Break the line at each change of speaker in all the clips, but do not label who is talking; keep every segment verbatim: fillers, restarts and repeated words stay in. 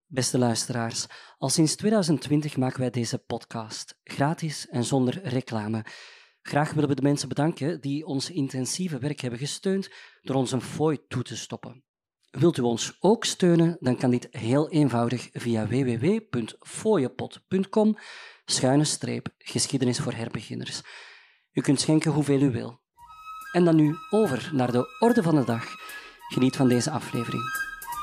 Beste luisteraars, al sinds twintig twintig maken wij deze podcast, gratis en zonder reclame. Graag willen we de mensen bedanken die ons intensieve werk hebben gesteund door ons een fooi toe te stoppen. Wilt u ons ook steunen, dan kan dit heel eenvoudig via w w w punt fooiepot punt com schuine streep geschiedenis voor herbeginners. U kunt schenken hoeveel u wil. En dan nu over naar de orde van de dag. Geniet van deze aflevering.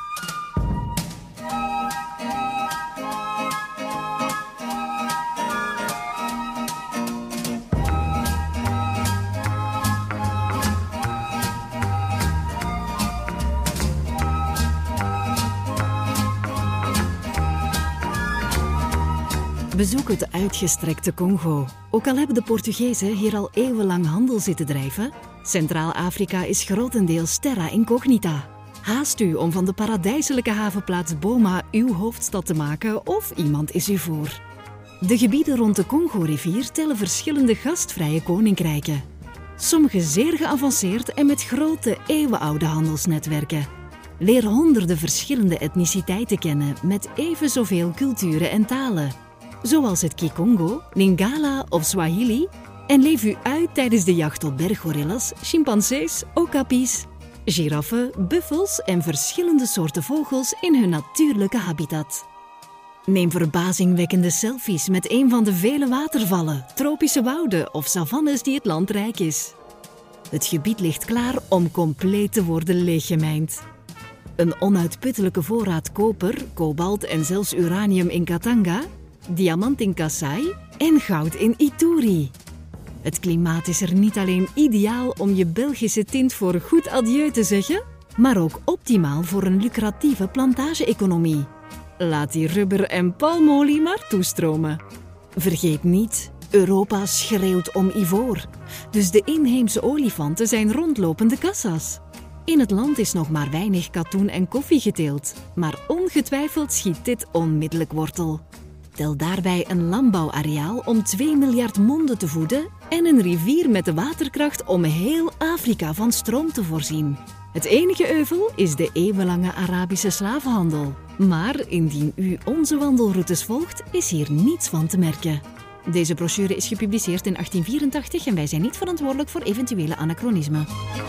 Bezoek het uitgestrekte Congo. Ook al hebben de Portugezen hier al eeuwenlang handel zitten drijven, Centraal-Afrika is grotendeels terra incognita. Haast u om van de paradijselijke havenplaats Boma uw hoofdstad te maken of iemand is u voor. De gebieden rond de Congo-rivier tellen verschillende gastvrije koninkrijken. Sommige zeer geavanceerd en met grote eeuwenoude handelsnetwerken. Leer honderden verschillende etniciteiten kennen met even zoveel culturen en talen. Zoals het Kikongo, Lingala of Swahili, en leef u uit tijdens de jacht op berggorillas, chimpansees, okapis, giraffen, buffels en verschillende soorten vogels in hun natuurlijke habitat. Neem verbazingwekkende selfies met een van de vele watervallen, tropische wouden of savannes die het land rijk is. Het gebied ligt klaar om compleet te worden leeggemijnd. Een onuitputtelijke voorraad koper, kobalt en zelfs uranium in Katanga, diamant in Kasai en goud in Ituri. Het klimaat is er niet alleen ideaal om je Belgische tint voor goed adieu te zeggen, maar ook optimaal voor een lucratieve plantage-economie. Laat die rubber en palmolie maar toestromen. Vergeet niet, Europa schreeuwt om ivoor. Dus de inheemse olifanten zijn rondlopende kassa's. In het land is nog maar weinig katoen en koffie geteeld, maar ongetwijfeld schiet dit onmiddellijk wortel. Tel daarbij een landbouwareaal om twee miljard monden te voeden en een rivier met de waterkracht om heel Afrika van stroom te voorzien. Het enige euvel is de eeuwenlange Arabische slavenhandel. Maar indien u onze wandelroutes volgt, is hier niets van te merken. Deze brochure is gepubliceerd in achttien vierentachtig en wij zijn niet verantwoordelijk voor eventuele anachronismen.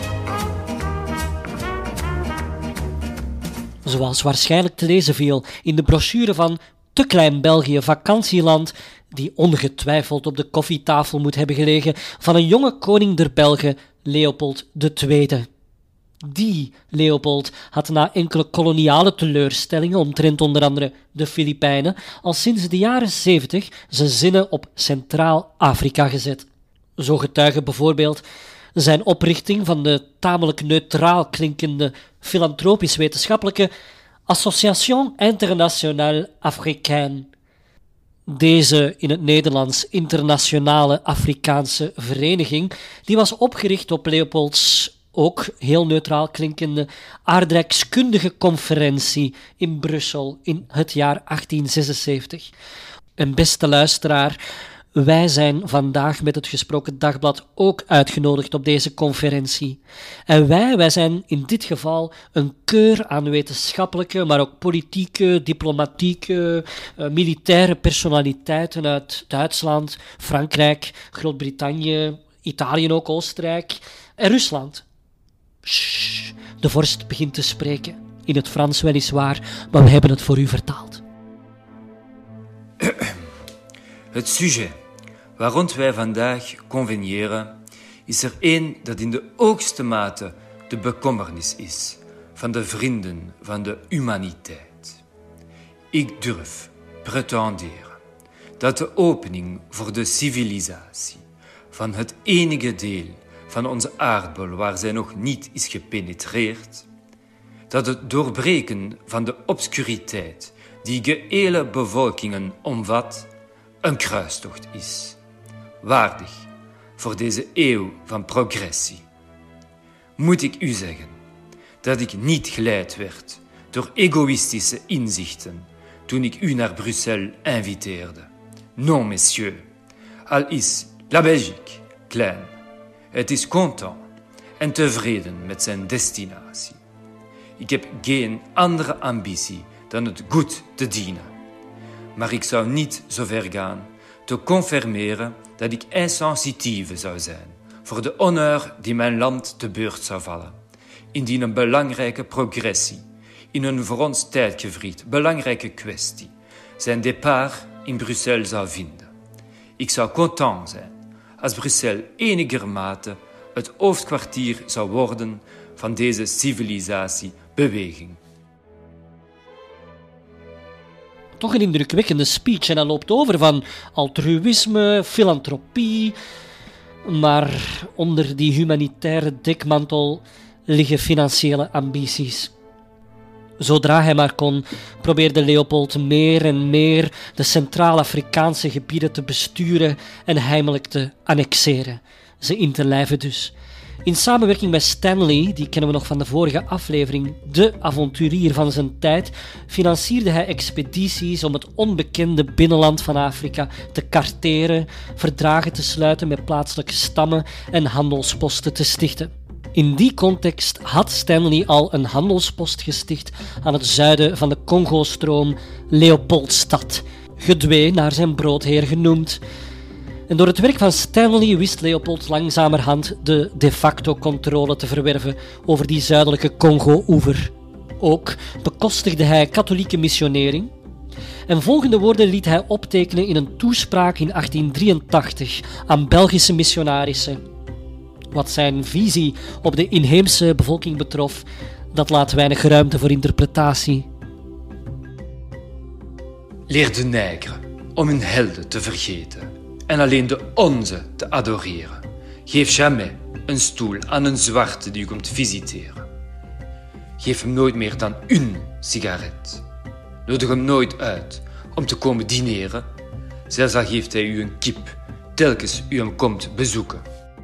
Zoals waarschijnlijk te lezen viel in de brochure van Te Klein België vakantieland, die ongetwijfeld op de koffietafel moet hebben gelegen van een jonge koning der Belgen, Leopold de Tweede. Die Leopold had na enkele koloniale teleurstellingen omtrent onder andere de Filipijnen al sinds de jaren zeventig zijn zinnen op Centraal-Afrika gezet. Zo getuigen bijvoorbeeld zijn oprichting van de tamelijk neutraal klinkende filantropisch-wetenschappelijke Association Internationale Africaine. Deze in het Nederlands Internationale Afrikaanse Vereniging, die was opgericht op Leopolds ook heel neutraal klinkende aardrijkskundige conferentie in Brussel in het jaar achttien zesenzeventig. En beste luisteraar, wij zijn vandaag met het Gesproken Dagblad ook uitgenodigd op deze conferentie. En wij, wij zijn in dit geval een keur aan wetenschappelijke, maar ook politieke, diplomatieke, uh, militaire personaliteiten uit Duitsland, Frankrijk, Groot-Brittannië, Italië ook, Oostenrijk en Rusland. Shh, de vorst begint te spreken. In het Frans weliswaar, maar we hebben het voor u vertaald.
Het sujet waar rond wij vandaag conveniëren, is er één dat in de hoogste mate de bekommernis is van de vrienden van de humaniteit. Ik durf pretenderen dat de opening voor de civilisatie van het enige deel van onze aardbol waar zij nog niet is gepenetreerd, dat het doorbreken van de obscuriteit die gehele bevolkingen omvat, een kruistocht is, waardig voor deze eeuw van progressie. Moet ik u zeggen dat ik niet geleid werd door egoïstische inzichten toen ik u naar Bruxelles inviteerde. Non, messieurs, al is la Belgique klein, het is content en tevreden met zijn destinatie. Ik heb geen andere ambitie dan het goed te dienen. Maar ik zou niet zo ver gaan te confirmeren dat ik insensitieve zou zijn voor de honneur die mijn land te beurt zou vallen, indien een belangrijke progressie in een voor ons tijdgevriet belangrijke kwestie zijn départ in Brussel zou vinden. Ik zou content zijn als Brussel enigermate het hoofdkwartier zou worden van deze civilisatiebeweging.
Toch een indrukwekkende speech en hij loopt over van altruïsme, filantropie, maar onder die humanitaire dekmantel liggen financiële ambities. Zodra hij maar kon, probeerde Leopold meer en meer de Centraal-Afrikaanse gebieden te besturen en heimelijk te annexeren, ze in te lijven dus. In samenwerking met Stanley, die kennen we nog van de vorige aflevering, de avonturier van zijn tijd, financierde hij expedities om het onbekende binnenland van Afrika te karteren, verdragen te sluiten met plaatselijke stammen en handelsposten te stichten. In die context had Stanley al een handelspost gesticht aan het zuiden van de Congo-stroom, Leopoldstad, gedwee naar zijn broodheer genoemd. En door het werk van Stanley wist Leopold langzamerhand de de facto controle te verwerven over die zuidelijke Congo-oever. Ook bekostigde hij katholieke missionering. En volgende woorden liet hij optekenen in een toespraak in achttien drieëntachtig aan Belgische missionarissen. Wat zijn visie op de inheemse bevolking betrof, dat laat weinig ruimte voor interpretatie.
Leer de nègre om hun helden te vergeten en alleen de onze te adoreren. Geef jamais een stoel aan een zwarte die u komt visiteren. Geef hem nooit meer dan één sigaret. Nodig hem nooit uit om te komen dineren, zelfs al geeft hij u een kip telkens u hem komt bezoeken.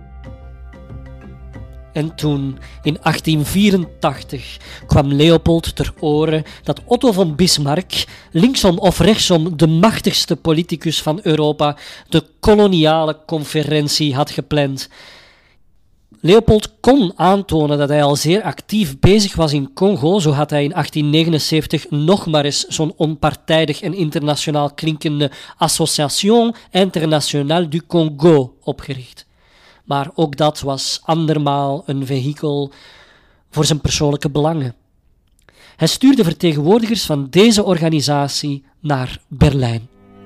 En toen, in achttien vierentachtig, kwam Leopold ter oren dat Otto von Bismarck, linksom of rechtsom de machtigste politicus van Europa, de koloniale conferentie had gepland. Leopold kon aantonen dat hij al zeer actief bezig was in Congo, zo had hij in achttien negenenzeventig nog maar eens zo'n onpartijdig en internationaal klinkende Association Internationale du Congo opgericht. Maar ook dat was andermaal een vehikel voor zijn persoonlijke belangen. Hij stuurde vertegenwoordigers van deze organisatie naar Berlijn.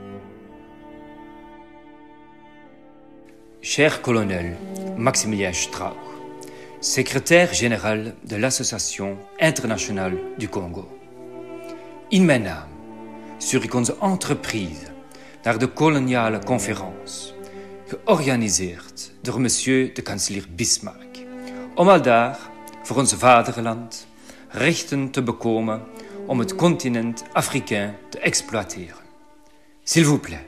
Cher colonel Maximilien Strauch, secrétaire-général de l'Association Internationale du Congo. In mijn naam stuur ik onze entreprise naar de koloniale conferentie, georganiseerd door monsieur de kanselier Bismarck, om aldaar voor ons vaderland rechten te bekomen om het continent Afrikaan te exploiteren. S'il vous plaît,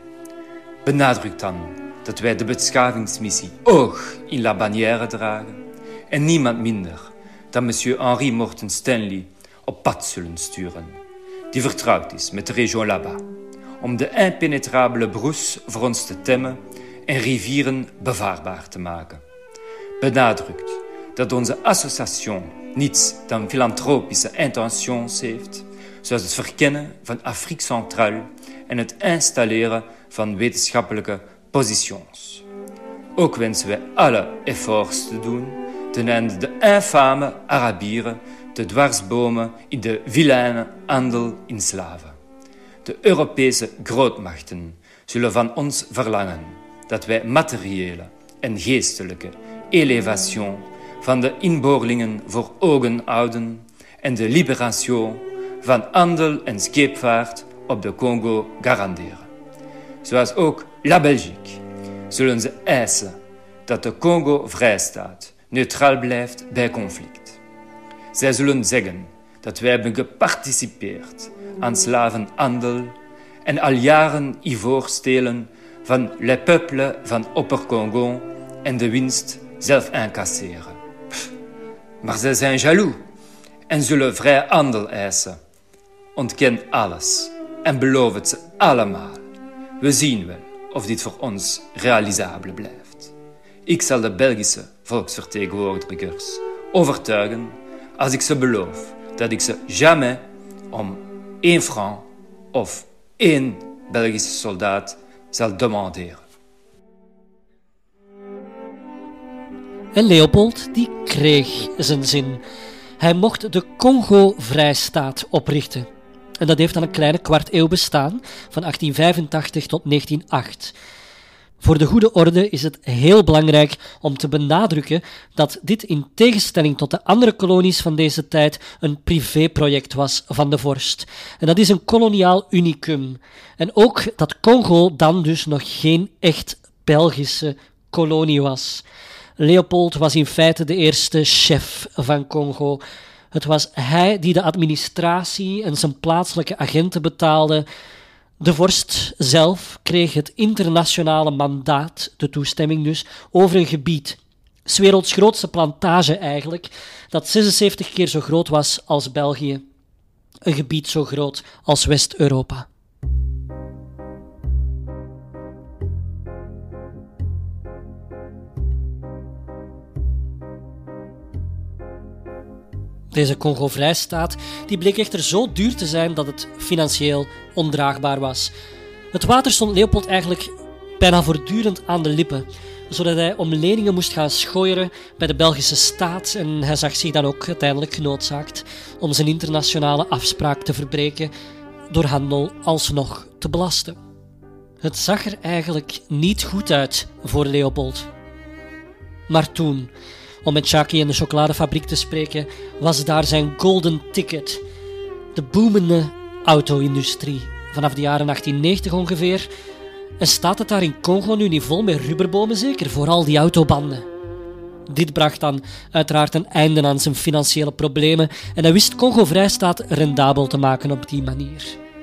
benadruk dan dat wij de beschavingsmissie oog in la bannière dragen en niemand minder dan monsieur Henri Morton Stanley op pad zullen sturen, die vertrouwd is met de région là-bas, om de impenetrabele broes voor ons te temmen en rivieren bevaarbaar te maken. Benadrukt dat onze association niets dan filantropische intentions heeft, zoals het verkennen van Afrique Centraal en het installeren van wetenschappelijke positions. Ook wensen wij alle efforts te doen ten einde de infame Arabieren te dwarsbomen in de vilaine handel in slaven. De Europese grootmachten zullen van ons verlangen dat wij materiële en geestelijke elevation van de inboorlingen voor ogen houden en de liberation van handel en scheepvaart op de Congo garanderen. Zoals ook la Belgique zullen ze eisen dat de Congo vrijstaat, neutraal blijft bij conflict. Zij zullen zeggen dat wij hebben geparticipeerd aan slavenhandel en al jaren ivoor stelen van les peuples van Opper-Congo en de winst zelf incasseren. Pff, maar zij zijn jaloux en zullen vrij handel eisen. Ontken alles en beloof het ze allemaal. We zien wel of dit voor ons realisabel blijft. Ik zal de Belgische volksvertegenwoordigers overtuigen als ik ze beloof dat ik ze jamais om één franc of één Belgische soldaat zal demanderen.
En Leopold, die kreeg zijn zin. Hij mocht de Congo-Vrijstaat oprichten. En dat heeft dan een kleine kwart eeuw bestaan, van achttien vijfentachtig tot negentien nul acht. Voor de goede orde is het heel belangrijk om te benadrukken dat dit in tegenstelling tot de andere kolonies van deze tijd een privéproject was van de vorst. En dat is een koloniaal unicum. En ook dat Congo dan dus nog geen echt Belgische kolonie was. Leopold was in feite de eerste chef van Congo. Het was hij die de administratie en zijn plaatselijke agenten betaalde. De vorst zelf kreeg het internationale mandaat, de toestemming dus, over een gebied, 's werelds grootste plantage eigenlijk, dat zesenzeventig keer zo groot was als België. Een gebied zo groot als West-Europa. Deze Congo-Vrijstaat die bleek echter zo duur te zijn dat het financieel ondraagbaar was. Het water stond Leopold eigenlijk bijna voortdurend aan de lippen, zodat hij om leningen moest gaan schooieren bij de Belgische staat en hij zag zich dan ook uiteindelijk genoodzaakt om zijn internationale afspraak te verbreken door handel alsnog te belasten. Het zag er eigenlijk niet goed uit voor Leopold. Maar toen, om met Jackie en de chocoladefabriek te spreken, was daar zijn golden ticket. De boemende auto-industrie. Vanaf de jaren achttien negentig ongeveer. En staat het daar in Congo nu niet vol met rubberbomen zeker, voor al die autobanden? Dit bracht dan uiteraard een einde aan zijn financiële problemen en hij wist Congo-Vrijstaat rendabel te maken op die manier.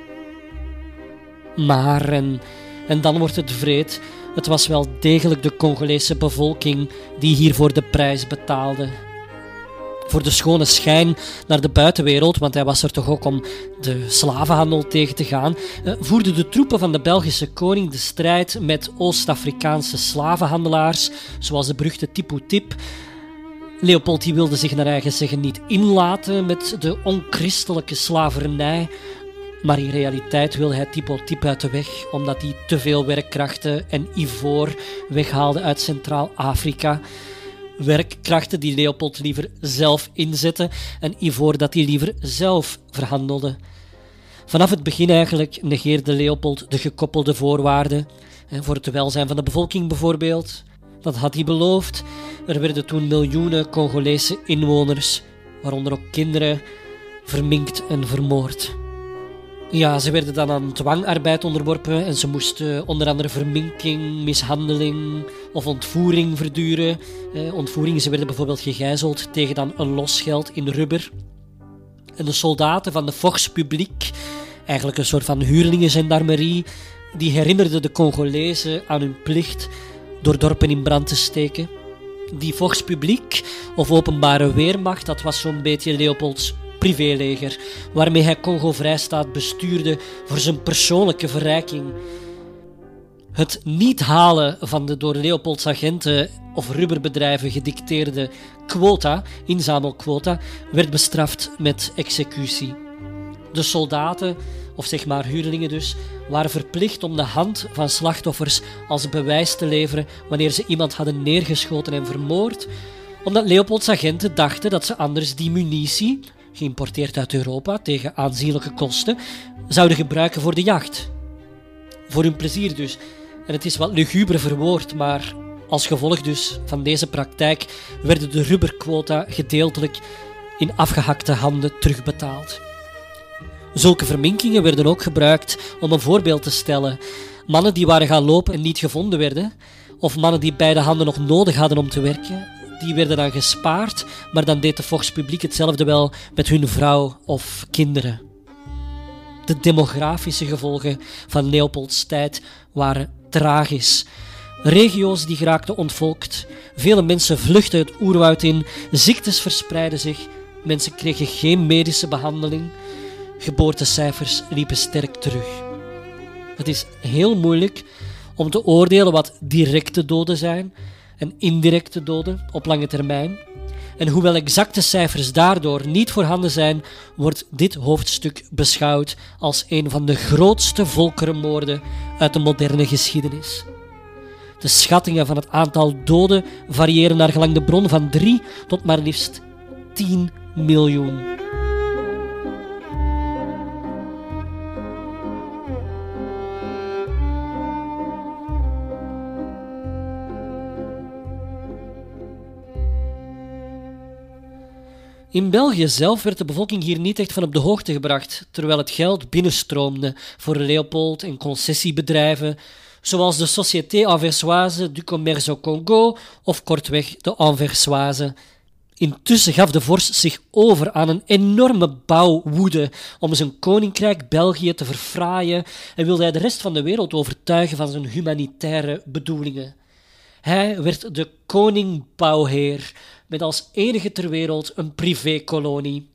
Maar, en, en dan wordt het wreed, het was wel degelijk de Congolese bevolking die hiervoor de prijs betaalde. Voor de schone schijn naar de buitenwereld, want hij was er toch ook om de slavenhandel tegen te gaan, voerden de troepen van de Belgische koning de strijd met Oost-Afrikaanse slavenhandelaars, zoals de beruchte Tipu Tip. Leopold die wilde zich naar eigen zeggen niet inlaten met de onchristelijke slavernij, maar in realiteit wilde hij Tipu Tip uit de weg, omdat hij te veel werkkrachten en ivoor weghaalde uit Centraal-Afrika. Werkkrachten die Leopold liever zelf inzette en ivoor dat hij liever zelf verhandelde. Vanaf het begin eigenlijk negeerde Leopold de gekoppelde voorwaarden, voor het welzijn van de bevolking bijvoorbeeld. Dat had hij beloofd. Er werden toen miljoenen Congolese inwoners, waaronder ook kinderen, verminkt en vermoord. Ja, ze werden dan aan dwangarbeid onderworpen en ze moesten onder andere verminking, mishandeling of ontvoering verduren. Eh, ontvoeringen, ze werden bijvoorbeeld gegijzeld tegen dan een losgeld in rubber. En de soldaten van de Force Publique, eigenlijk een soort van huurlingengendarmerie, die herinnerden de Congolezen aan hun plicht door dorpen in brand te steken. Die Force Publique, of openbare weermacht, dat was zo'n beetje Leopolds privéleger, waarmee hij Congo-Vrijstaat bestuurde voor zijn persoonlijke verrijking. Het niet halen van de door Leopolds agenten of rubberbedrijven gedicteerde quota, inzamelquota, werd bestraft met executie. De soldaten, of zeg maar huurlingen dus, waren verplicht om de hand van slachtoffers als bewijs te leveren wanneer ze iemand hadden neergeschoten en vermoord, omdat Leopolds agenten dachten dat ze anders die munitie, geïmporteerd uit Europa tegen aanzienlijke kosten, zouden gebruiken voor de jacht. Voor hun plezier dus. En het is wat luguber verwoord, maar als gevolg dus van deze praktijk werden de rubberquota gedeeltelijk in afgehakte handen terugbetaald. Zulke verminkingen werden ook gebruikt om een voorbeeld te stellen. Mannen die waren gaan lopen en niet gevonden werden, of mannen die beide handen nog nodig hadden om te werken, die werden dan gespaard, maar dan deed de Force Publique hetzelfde wel met hun vrouw of kinderen. De demografische gevolgen van Leopolds tijd waren tragisch. Regio's die geraakten ontvolkt, vele mensen vluchtten het oerwoud in, ziektes verspreidden zich, mensen kregen geen medische behandeling, geboortecijfers liepen sterk terug. Het is heel moeilijk om te oordelen wat directe doden zijn en indirecte doden op lange termijn. En hoewel exacte cijfers daardoor niet voorhanden zijn, wordt dit hoofdstuk beschouwd als een van de grootste volkerenmoorden uit de moderne geschiedenis. De schattingen van het aantal doden variëren naar gelang de bron van drie tot maar liefst tien miljoen. In België zelf werd de bevolking hier niet echt van op de hoogte gebracht, terwijl het geld binnenstroomde voor Leopold en concessiebedrijven, zoals de Société Anversoise du Commerce au Congo of kortweg de Anversoise. Intussen gaf de vorst zich over aan een enorme bouwwoede om zijn koninkrijk België te verfraaien en wilde hij de rest van de wereld overtuigen van zijn humanitaire bedoelingen. Hij werd de koning-bouwheer, met als enige ter wereld een privékolonie.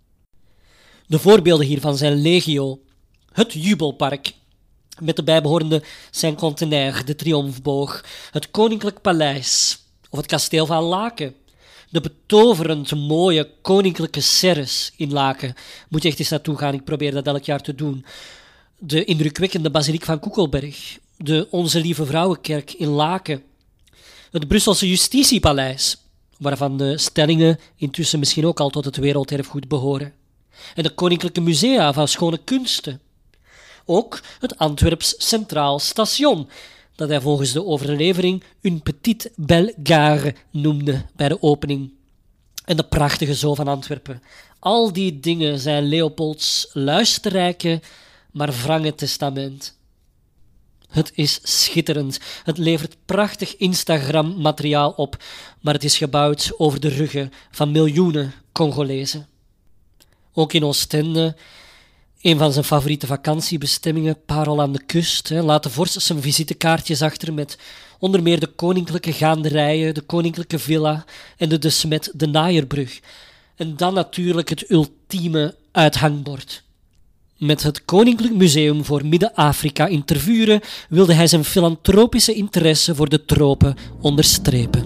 De voorbeelden hiervan zijn legio. Het Jubelpark, met de bijbehorende Saint-Contenaire, de Triomfboog, het Koninklijk Paleis of het Kasteel van Laken, de betoverend mooie Koninklijke Serres in Laken. Moet je echt eens naartoe gaan, ik probeer dat elk jaar te doen. De indrukwekkende Basiliek van Koekelberg, de Onze Lieve Vrouwenkerk in Laken, het Brusselse Justitiepaleis, waarvan de stellingen intussen misschien ook al tot het werelderfgoed behoren, en de Koninklijke Musea van Schone Kunsten. Ook het Antwerps Centraal Station, dat hij volgens de overlevering une petite belle gare noemde bij de opening. En de prachtige Zoo van Antwerpen. Al die dingen zijn Leopolds luisterrijke, maar wrange testament. Het is schitterend. Het levert prachtig Instagram-materiaal op, maar het is gebouwd over de ruggen van miljoenen Congolezen. Ook in Oostende, een van zijn favoriete vakantiebestemmingen, parel aan de kust, hè, laat de vorst zijn visitekaartjes achter met onder meer de koninklijke gaanderijen, de koninklijke villa en de de Smet de Naaierbrug. En dan natuurlijk het ultieme uithangbord. Met het Koninklijk Museum voor Midden-Afrika in Tervuren wilde hij zijn filantropische interesse voor de tropen onderstrepen.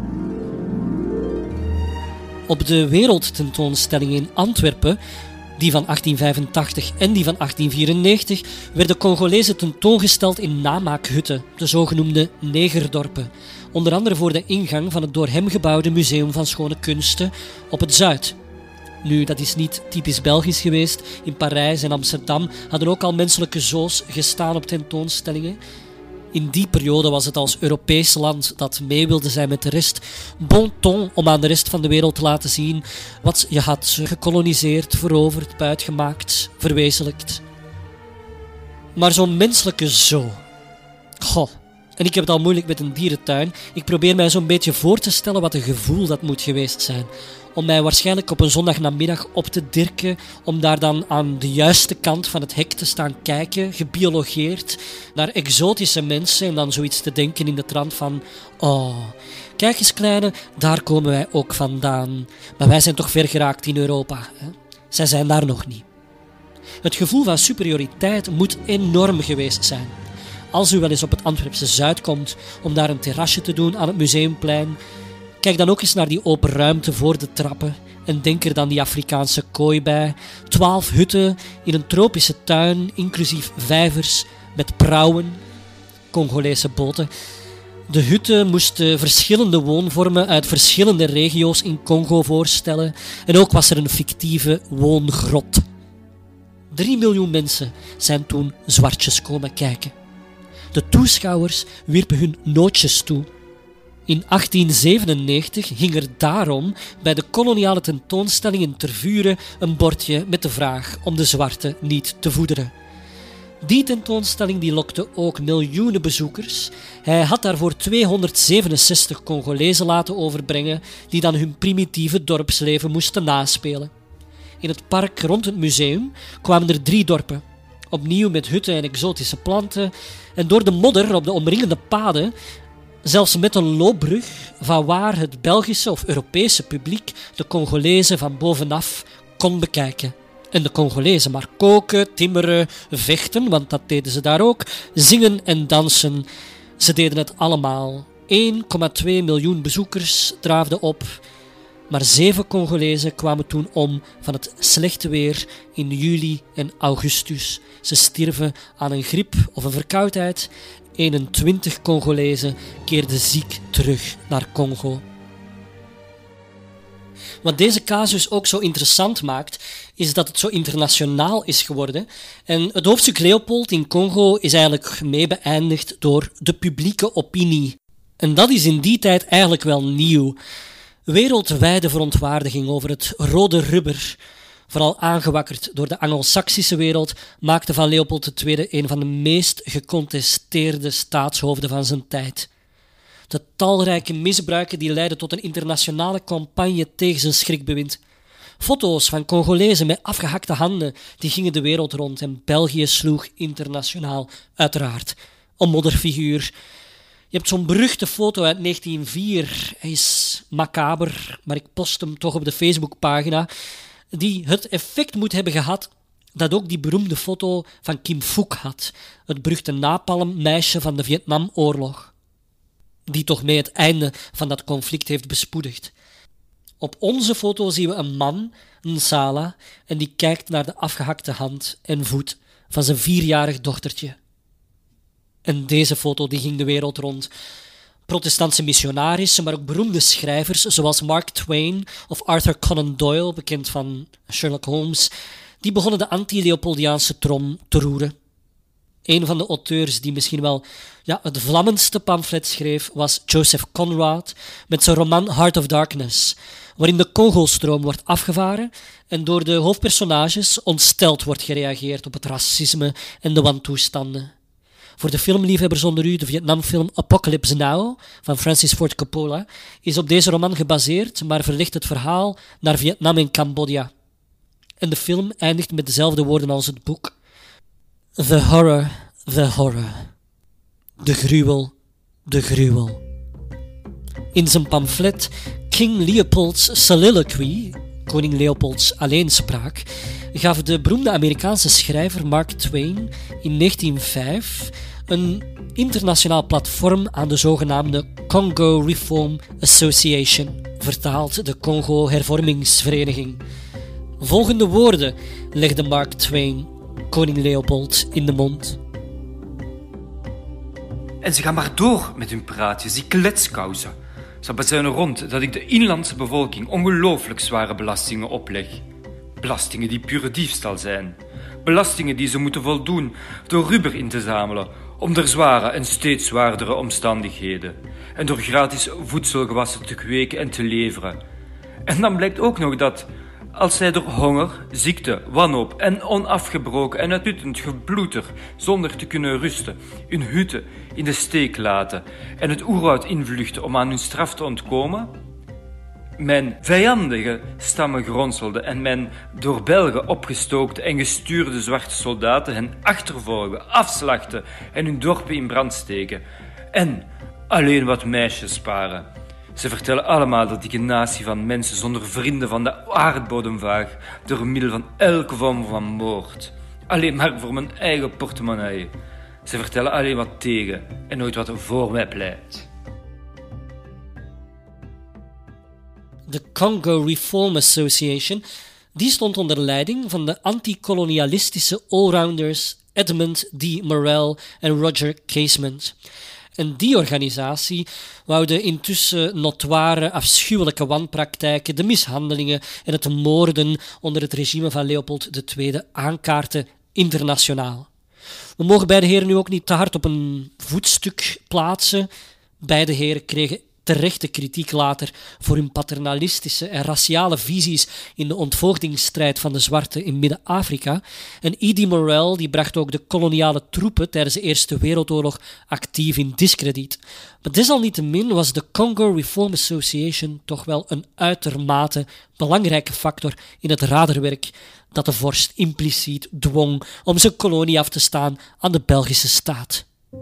Op de wereldtentoonstelling in Antwerpen, die van achttien vijfentachtig en die van achttien vierennegentig, werden Congolezen tentoongesteld in namaakhutten, de zogenoemde negerdorpen, onder andere voor de ingang van het door hem gebouwde Museum van Schone Kunsten op het Zuid. Nu, dat is niet typisch Belgisch geweest. In Parijs en Amsterdam hadden ook al menselijke zoos gestaan op tentoonstellingen. In die periode was het als Europees land dat mee wilde zijn met de rest bon ton om aan de rest van de wereld te laten zien wat je had gekoloniseerd, veroverd, buitgemaakt, verwezenlijkt. Maar zo'n menselijke zoo... Goh, en ik heb het al moeilijk met een dierentuin. Ik probeer mij zo'n beetje voor te stellen wat een gevoel dat moet geweest zijn. Om mij waarschijnlijk op een zondagnamiddag op te dirken, om daar dan aan de juiste kant van het hek te staan kijken, gebiologeerd, naar exotische mensen en dan zoiets te denken in de trant van oh, kijk eens kleine, daar komen wij ook vandaan. Maar wij zijn toch ver geraakt in Europa. Hè? Zij zijn daar nog niet. Het gevoel van superioriteit moet enorm geweest zijn. Als u wel eens op het Antwerpse Zuid komt om daar een terrasje te doen aan het Museumplein, kijk dan ook eens naar die open ruimte voor de trappen en denk er dan die Afrikaanse kooi bij. Twaalf hutten in een tropische tuin, inclusief vijvers met prauwen, Congolese boten. De hutten moesten verschillende woonvormen uit verschillende regio's in Congo voorstellen en ook was er een fictieve woongrot. Drie miljoen mensen zijn toen zwartjes komen kijken. De toeschouwers wierpen hun nootjes toe. In achttien zevenennegentig hing er daarom bij de koloniale tentoonstelling in Tervuren een bordje met de vraag om de zwarte niet te voederen. Die tentoonstelling die lokte ook miljoenen bezoekers. Hij had daarvoor tweehonderdzevenenzestig Congolezen laten overbrengen die dan hun primitieve dorpsleven moesten naspelen. In het park rond het museum kwamen er drie dorpen, opnieuw met hutten en exotische planten, en door de modder op de omringende paden, zelfs met een loopbrug van waar het Belgische of Europese publiek de Congolezen van bovenaf kon bekijken. En de Congolezen maar koken, timmeren, vechten, want dat deden ze daar ook, zingen en dansen. Ze deden het allemaal. één komma twee miljoen bezoekers draafden op. Maar zeven Congolezen kwamen toen om van het slechte weer in juli en augustus. Ze stierven aan een griep of een verkoudheid. eenentwintig Congolezen keerden ziek terug naar Congo. Wat deze casus ook zo interessant maakt, is dat het zo internationaal is geworden. En het hoofdstuk Leopold in Congo is eigenlijk mee beëindigd door de publieke opinie. En dat is in die tijd eigenlijk wel nieuw. Wereldwijde verontwaardiging over het rode rubber, vooral aangewakkerd door de Anglo-Saxische wereld, maakte van Leopold de Tweede een van de meest gecontesteerde staatshoofden van zijn tijd. De talrijke misbruiken die leidden tot een internationale campagne tegen zijn schrikbewind. Foto's van Congolezen met afgehakte handen die gingen de wereld rond en België sloeg internationaal uiteraard een modderfiguur. Je hebt zo'n beruchte foto uit negentien nul vier. Hij is macaber, maar ik post hem toch op de Facebookpagina, die het effect moet hebben gehad dat ook die beroemde foto van Kim Phuc had, het beruchte napalmmeisje van de Vietnamoorlog, die toch mee het einde van dat conflict heeft bespoedigd. Op onze foto zien we een man, een Sala, en die kijkt naar de afgehakte hand en voet van zijn vierjarig dochtertje. En deze foto die ging de wereld rond. Protestantse missionarissen, maar ook beroemde schrijvers zoals Mark Twain of Arthur Conan Doyle, bekend van Sherlock Holmes, die begonnen de anti-Leopoldiaanse trom te roeren. Een van de auteurs die misschien wel ja, het vlammendste pamflet schreef was Joseph Conrad met zijn roman Heart of Darkness, waarin de Congo-stroom wordt afgevaren en door de hoofdpersonages ontsteld wordt gereageerd op het racisme en de wantoestanden. Voor de filmliefhebbers onder u, de Vietnamfilm Apocalypse Now van Francis Ford Coppola is op deze roman gebaseerd, maar verlegt het verhaal naar Vietnam en Cambodja. En de film eindigt met dezelfde woorden als het boek. The horror, the horror. De gruwel, de gruwel. In zijn pamflet King Leopold's Soliloquy, koning Leopolds alleenspraak, gaf de beroemde Amerikaanse schrijver Mark Twain in negentien nul vijf een internationaal platform aan de zogenaamde Congo Reform Association, vertaald de Congo Hervormingsvereniging. Volgende woorden legde Mark Twain koning Leopold in de mond.
En ze gaan maar door met hun praatjes, die kletskousen. Ze bezuinen rond dat ik de inlandse bevolking ongelooflijk zware belastingen opleg. Belastingen die pure diefstal zijn. Belastingen die ze moeten voldoen door rubber in te zamelen, onder zware en steeds zwaardere omstandigheden. En door gratis voedselgewassen te kweken en te leveren. En dan blijkt ook nog dat, als zij door honger, ziekte, wanhoop en onafgebroken en uitputtend gebloeter, zonder te kunnen rusten, hun hutten in de steek laten en het oerwoud invluchten om aan hun straf te ontkomen, mijn vijandige stammen gronselden en mijn door Belgen opgestookte en gestuurde zwarte soldaten hen achtervolgen, afslachten en hun dorpen in brand steken. En alleen wat meisjes sparen. Ze vertellen allemaal dat ik een natie van mensen zonder vrienden van de aardbodem vaag, door middel van elke vorm van moord. Alleen maar voor mijn eigen portemonnee. Ze vertellen alleen wat tegen en nooit wat voor mij pleit.
De Congo Reform Association die stond onder leiding van de antikolonialistische allrounders Edmund D. Morel en Roger Casement. En die organisatie wou de intussen notoire afschuwelijke wanpraktijken, de mishandelingen en het moorden onder het regime van Leopold de Tweede aankaarten internationaal. We mogen beide heren nu ook niet te hard op een voetstuk plaatsen. Beide heren kregen terechte kritiek later voor hun paternalistische en raciale visies in de ontvoogdingsstrijd van de zwarten in Midden-Afrika. En E D. Morel die bracht ook de koloniale troepen tijdens de Eerste Wereldoorlog actief in diskrediet. Maar desalniettemin was de Congo Reform Association toch wel een uitermate belangrijke factor in het raderwerk dat de vorst impliciet dwong om zijn kolonie af te staan aan de Belgische staat.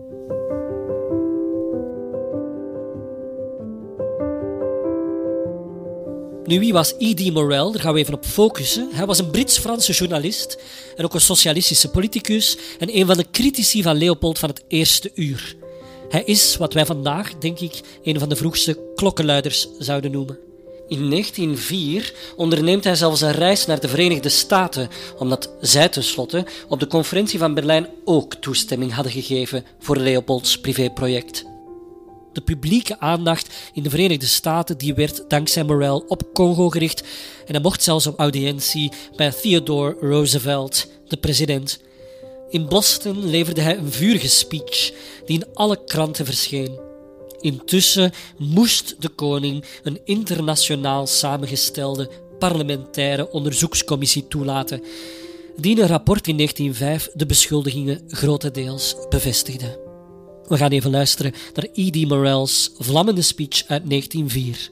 Nu, wie was E D. Morel? Daar gaan we even op focussen. Hij was een Brits-Franse journalist en ook een socialistische politicus en een van de critici van Leopold van het eerste uur. Hij is, wat wij vandaag, denk ik, een van de vroegste klokkenluiders zouden noemen. In negentien nul vier onderneemt hij zelfs een reis naar de Verenigde Staten, omdat zij tenslotte op de conferentie van Berlijn ook toestemming hadden gegeven voor Leopolds privéproject. De publieke aandacht in de Verenigde Staten die werd dankzij Morrell op Congo gericht en hij mocht zelfs op audiëntie bij Theodore Roosevelt, de president. In Boston leverde hij een vurige speech die in alle kranten verscheen. Intussen moest de koning een internationaal samengestelde parlementaire onderzoekscommissie toelaten, die in een rapport in negentien nul vijf de beschuldigingen grotendeels bevestigde. We gaan even luisteren naar E D Morrell's vlammende speech uit negentien nul vier.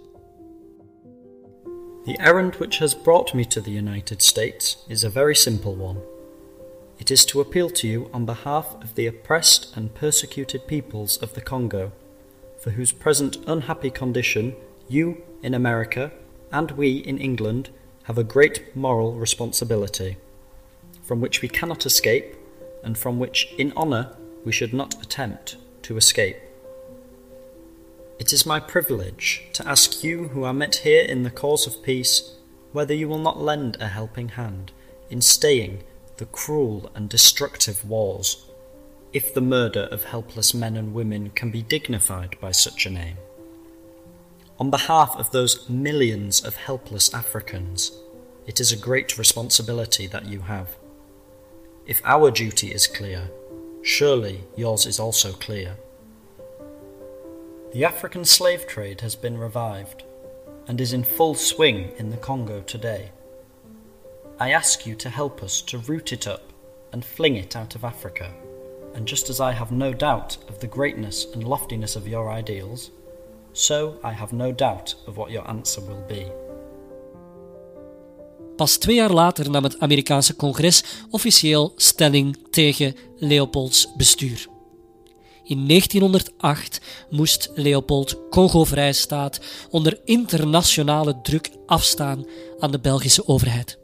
The errand which has brought me to the United States is a very simple one. It is to appeal to you on behalf of the oppressed and persecuted peoples of the Congo, for whose present unhappy condition you in America and we in England have a great moral responsibility, from which we cannot escape and from which in honour we should not attempt to escape. It is my privilege to ask you who are met here in the cause of peace whether you will not lend a helping hand in staying the cruel and destructive wars, if the murder of helpless men and women can be dignified by such a name. On behalf of those millions of helpless Africans, it is a great responsibility that you have. If our duty is clear, surely yours is also clear. The African slave trade has been revived and is in full swing in the Congo today. I ask you to help us to root it up and fling it out of Africa. And just as I have no doubt of the greatness and loftiness of your ideals, so I have no doubt of what your answer will be.
Pas twee jaar later nam het Amerikaanse congres officieel stelling tegen Leopolds bestuur. In negentienhonderdacht moest Leopold Congo-Vrijstaat onder internationale druk afstaan aan de Belgische overheid.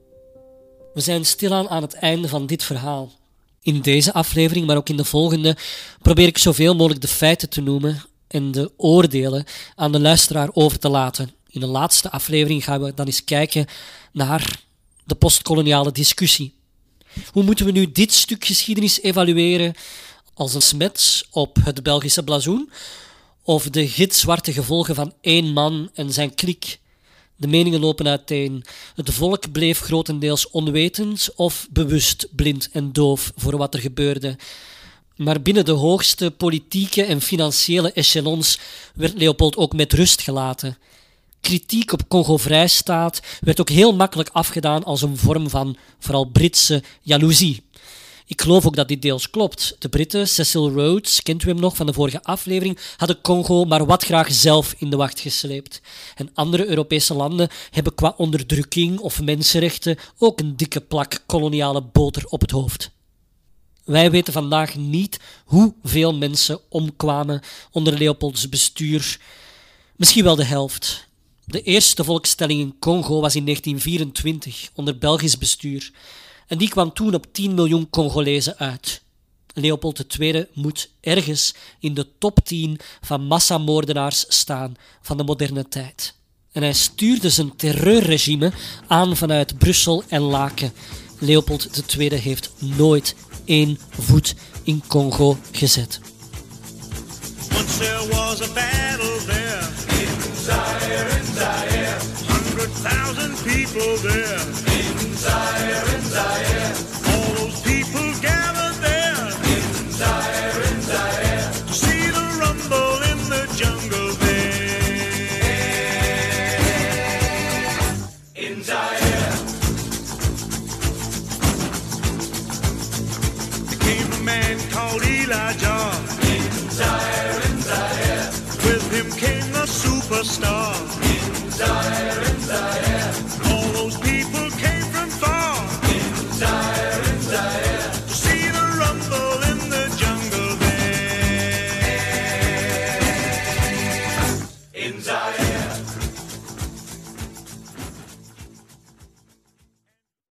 We zijn stilaan aan het einde van dit verhaal. In deze aflevering, maar ook in de volgende, probeer ik zoveel mogelijk de feiten te noemen en de oordelen aan de luisteraar over te laten. In de laatste aflevering gaan we dan eens kijken naar de postkoloniale discussie. Hoe moeten we nu dit stuk geschiedenis evalueren als een smets op het Belgische blazoen of de gitzwarte gevolgen van één man en zijn kliek? De meningen lopen uiteen. Het volk bleef grotendeels onwetend of bewust blind en doof voor wat er gebeurde. Maar binnen de hoogste politieke en financiële echelons werd Leopold ook met rust gelaten. Kritiek op Congo-Vrijstaat werd ook heel makkelijk afgedaan als een vorm van vooral Britse jaloezie. Ik geloof ook dat dit deels klopt. De Britten, Cecil Rhodes, kent u hem nog van de vorige aflevering, hadden Congo maar wat graag zelf in de wacht gesleept. En andere Europese landen hebben qua onderdrukking of mensenrechten ook een dikke plak koloniale boter op het hoofd. Wij weten vandaag niet hoeveel mensen omkwamen onder Leopolds bestuur. Misschien wel de helft. De eerste volkstelling in Congo was in negentien vierentwintig onder Belgisch bestuur. En die kwam toen op tien miljoen Congolezen uit. Leopold de Tweede moet ergens in de top tien van massamoordenaars staan van de moderne tijd. En hij stuurde zijn terreurregime aan vanuit Brussel en Laken. Leopold de Tweede heeft nooit één voet in Congo gezet.
Once there was a battle there in Zaire, in Zaire. Hundred thousand people there in Zaire, in Zaire. All those people gathered there in Zaire, in Zaire. To see the rumble in the jungle there in Zaire. There came a man called Elijah in Zaire, in Zaire. With him came the superstar in Zaire, in Zaire. All those people came from far.